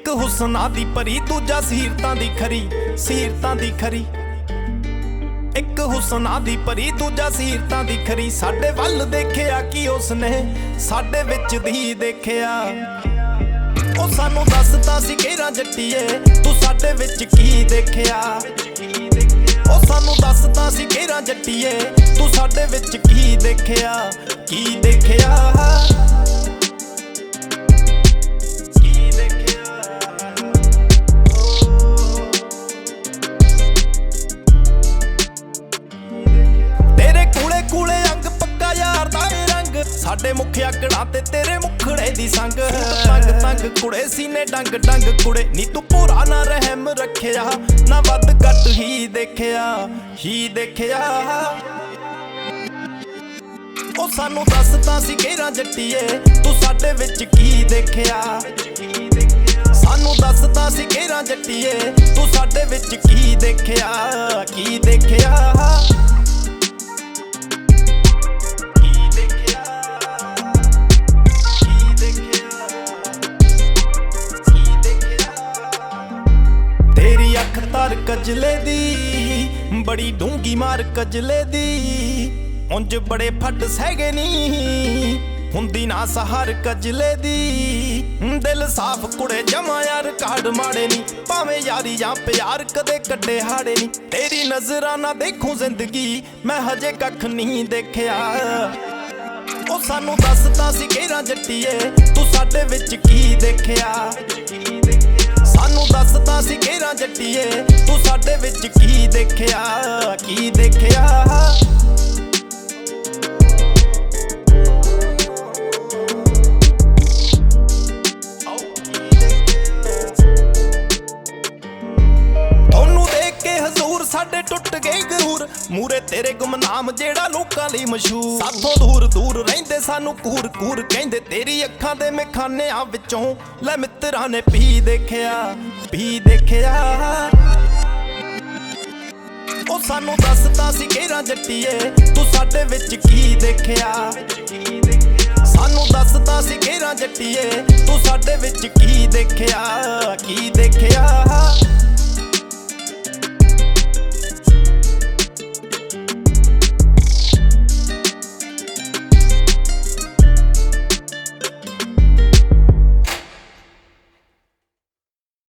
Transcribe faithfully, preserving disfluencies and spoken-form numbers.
ਇੱਕ ਹੁਸਨਾ ਦੀ ਪਰੀ ਦੂਜਾ ਸੀਰਤਾਂ ਦੀ ਖਰੀ ਸੀਰਤਾਂ ਦੀ ਖਰੀ ਇੱਕ ਹੁਸਨਾ ਦੀ ਪਰੀ ਦੂਜਾ ਸੀਰਤਾਂ ਦੀ ਖਰੀ। ਸਾਡੇ ਵੱਲ ਦੇਖਿਆ ਕਿ ਉਸਨੇ ਸਾਡੇ ਵਿੱਚ ਦੀ ਦੇਖਿਆ। ਉਹ ਸਾਨੂੰ ਦੱਸਦਾ ਸੀ ਘੇਰਾ ਜੱਟੀਏ ਤੂੰ ਸਾਡੇ ਵਿੱਚ ਕੀ ਦੇਖਿਆ। ਉਹ ਸਾਨੂੰ ਦੱਸਦਾ ਸੀ ਘੇਰਾ ਜੱਟੀਏ ਤੂੰ ਸਾਡੇ ਵਿੱਚ ਕੀ ਦੇਖਿਆ ਕੀ ਦੇਖਿਆ। ਸਾਡੇ ਮੁਖਿਆ ਕੜਾ ਤੇ ਤੇਰੇ ਮੁਖੜੇ ਦੀ ਸੰਗ ਤੰਗ ਤੰਗ ਕੁੜੇ ਸੀਨੇ ਡੰਗ ਡੰਗ ਕੁੜੇ ਨੀ ਤੂੰ ਪੂਰਾ ਨਾ ਰਹਿਮ ਰੱਖਿਆ ਨਾ ਵੱਧ ਘੱਟ ਹੀ ਦੇਖਿਆ ਹੀ ਦੇਖਿਆ। ਉਹ ਸਾਨੂੰ ਦੱਸਦਾ ਸੀ ਘੇਰਾ ਜੱਟੀਏ ਤੂੰ ਸਾਡੇ ਵਿੱਚ ਕੀ ਦੇਖਿਆ। ਸਾਨੂੰ ਦੱਸਦਾ ਸੀ ਘੇਰਾ ਜੱਟੀਏ ਤੂੰ ਸਾਡੇ ਵਿੱਚ ਕੀ ਦੇਖਿਆ ਕੀ ਦੇਖਿਆ। ਤਾਰ ਕਜਲੇ ਦੀ ਬੜੀ ਡੂੰਗੀ ਮਾਰ ਕਜਲੇ ਦੀ ਉਂਝ ਬੜੇ ਫੱਟ ਸਹਿਗੇ ਨੀ ਹੁੰਦੀ ਨਾ ਸਹਾਰ ਕਜਲੇ ਦੀ। ਦਿਲ ਸਾਫ਼ ਕੁੜੇ ਜਮਾ ਯਾਰ ਕਾੜ ਮਾੜੇ ਨੀ ਭਾਵੇਂ ਯਾਰੀ ਜਾਂ ਪਿਆਰ ਕਦੇ ਕੱਢੇ ਹਾੜੇ ਨੀ। ਤੇਰੀ ਨਜ਼ਰਾਂ ਨਾ ਦੇਖੂੰ ਜ਼ਿੰਦਗੀ ਮੈਂ ਹਜੇ ਕੱਖ ਨਹੀਂ ਦੇਖਿਆ। ਉਹ ਸਾਨੂੰ ਦੱਸਦਾ ਸੀ ਘੇਰਾ ਜੱਟੀਏ ਤੂੰ ਸਾਡੇ ਵਿੱਚ ਕੀ ਦੇਖਿਆ। ਸਾਨੂੰ ਦੱਸਦਾ ਸੀ ਘੇਰਾ ਜੱਟੀਏ ਤੂੰ ਸਾਡੇ ਵਿੱਚ ਕੀ ਦੇਖਿਆ ਕੀ ਦੇਖਿਆ। ਤੁਹਾਨੂੰ ਦੇਖ ਕੇ ਹਜ਼ੂਰ ਸਾਡੇ ਟੁੱਟ ਗਏ ਗਰੂਰ ਮੂਰੇ ਤੇਰੇ ਗੁਮਨਾਮ ਜਿਹੜਾ ਲੋਕਾਂ ਲਈ ਮਸ਼ਹੂਰ। ਸਾਥੋਂ ਦੂਰ ਦੂਰ ਰਹਿੰਦੇ ਸਾਨੂੰ ਕੂਰ ਕੂਰ ਕਹਿੰਦੇ ਤੇਰੀ ਅੱਖਾਂ ਦੇ ਮੇਖਾਨਿਆਂ ਵਿੱਚੋਂ ਲੈ ਮਿੱਤਰਾਂ ਨੇ ਪੀ ਦੇਖਿਆ ਪੀ ਦੇਖਿਆ। ਉਹ ਸਾਨੂੰ ਦੱਸਦਾ ਸੀ ਘੇਰਾ ਜੱਟੀਏ ਤੂੰ ਸਾਡੇ ਵਿੱਚ ਕੀ ਦੇਖਿਆ। ਸਾਨੂੰ ਦੱਸਦਾ ਸੀ ਘੇਰਾ ਜੱਟੀਏ ਤੂੰ ਸਾਡੇ ਵਿੱਚ ਕੀ ਦੇਖਿਆ ਕੀ ਦੇਖਿਆ।